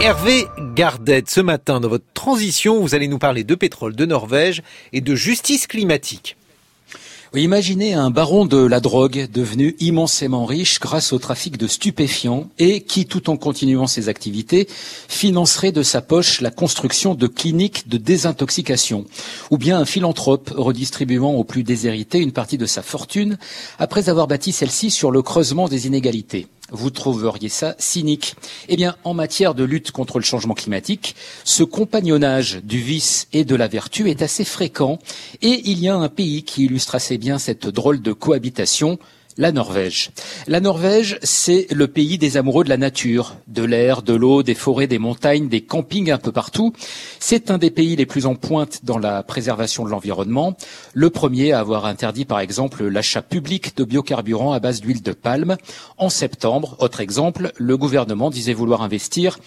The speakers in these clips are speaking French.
Hervé Gardette, ce matin, dans votre transition, vous allez nous parler de pétrole, de Norvège et de justice climatique. Oui, imaginez un baron de la drogue devenu immensément riche grâce au trafic de stupéfiants et qui, tout en continuant ses activités, financerait de sa poche la construction de cliniques de désintoxication. Ou bien un philanthrope redistribuant aux plus déshérités une partie de sa fortune après avoir bâti celle-ci sur le creusement des inégalités. Vous trouveriez ça cynique. Eh bien, en matière de lutte contre le changement climatique, ce compagnonnage du vice et de la vertu est assez fréquent et il y a un pays qui illustre assez bien cette drôle de cohabitation, la Norvège. La Norvège, c'est le pays des amoureux de la nature, de l'air, de l'eau, des forêts, des montagnes, des campings un peu partout. C'est un des pays les plus en pointe dans la préservation de l'environnement. Le premier à avoir interdit, par exemple, l'achat public de biocarburants à base d'huile de palme. En septembre, autre exemple, le gouvernement disait vouloir investir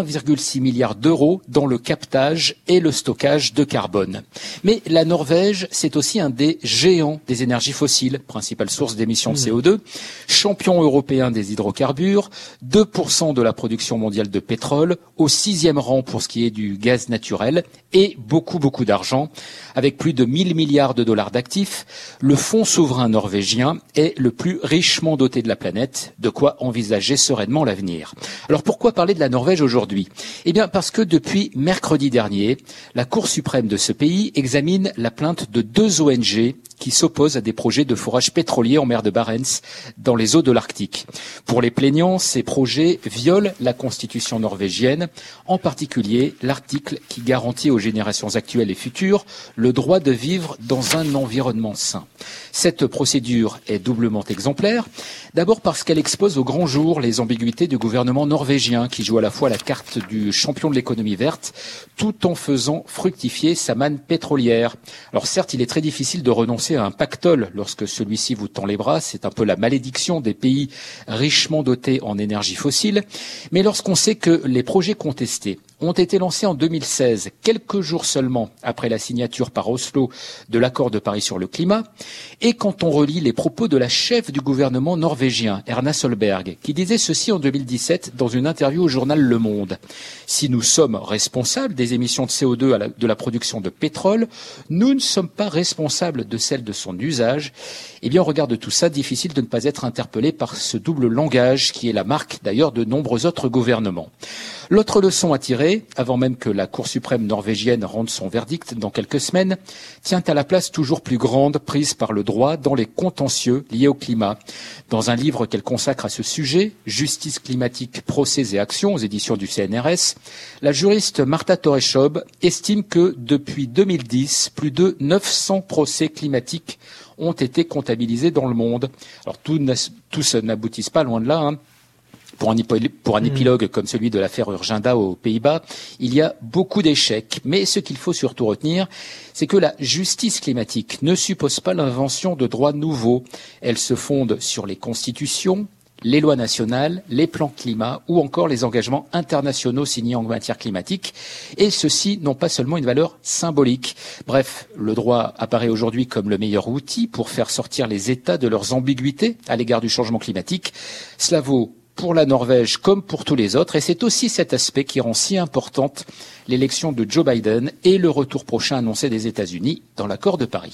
1,6 milliard d'euros dans le captage et le stockage de carbone. Mais la Norvège, c'est aussi un des géants des énergies fossiles, principale source d'émissions de CO2, champion européen des hydrocarbures, 2% de la production mondiale de pétrole, au 6e rang pour ce qui est du gaz naturel et beaucoup d'argent. Avec plus de 1000 milliards de dollars d'actifs, le fonds souverain norvégien est le plus richement doté de la planète, de quoi envisager sereinement l'avenir. Alors pourquoi parler de la Norvège aujourd'hui ? Eh bien parce que depuis mercredi dernier, la Cour suprême de ce pays examine la plainte de 2 ONG qui s'opposent à des projets de forage pétrolier en mer de Barents, dans les eaux de l'Arctique. Pour les plaignants, ces projets violent la constitution norvégienne, en particulier l'article qui garantit aux générations actuelles et futures le droit de vivre dans un environnement sain. Cette procédure est doublement exemplaire, d'abord parce qu'elle expose au grand jour les ambiguïtés du gouvernement norvégien qui joue à la fois la carte du champion de l'économie verte tout en faisant fructifier sa manne pétrolière. Alors certes, il est très difficile de renoncer à un pactole lorsque celui-ci vous tend les bras, c'est un peu la malédiction des pays richement dotés en énergie fossile, mais lorsqu'on sait que les projets contestés ont été lancés en 2016, quelques jours seulement après la signature par Oslo de l'accord de Paris sur le climat, et quand on relit les propos de la chef du gouvernement norvégien, Erna Solberg, qui disait ceci en 2017 dans une interview au journal Le Monde. Si nous sommes responsables des émissions de CO2 de la production de pétrole, nous ne sommes pas responsables de celles de son usage. Eh bien, au regard de tout ça, difficile de ne pas être interpellé par ce double langage qui est la marque d'ailleurs de nombreux autres gouvernements. L'autre leçon à tirer, avant même que la Cour suprême norvégienne rende son verdict dans quelques semaines, tient à la place toujours plus grande prise par le droit dans les contentieux liés au climat. Dans un livre qu'elle consacre à ce sujet, Justice climatique, procès et actions aux éditions du CNRS, la juriste Marta Toreschob estime que depuis 2010, plus de 900 procès climatiques ont été comptabilisés dans le monde. Alors tous n'aboutissent pas, loin de là, Pour un épilogue comme celui de l'affaire Urgenda aux Pays-Bas, il y a beaucoup d'échecs. Mais ce qu'il faut surtout retenir, c'est que la justice climatique ne suppose pas l'invention de droits nouveaux. Elle se fonde sur les constitutions, les lois nationales, les plans climat ou encore les engagements internationaux signés en matière climatique. Et ceux-ci n'ont pas seulement une valeur symbolique. Bref, le droit apparaît aujourd'hui comme le meilleur outil pour faire sortir les États de leurs ambiguïtés à l'égard du changement climatique. Cela vaut pour la Norvège comme pour tous les autres, et c'est aussi cet aspect qui rend si importante l'élection de Joe Biden et le retour prochain annoncé des États-Unis dans l'accord de Paris.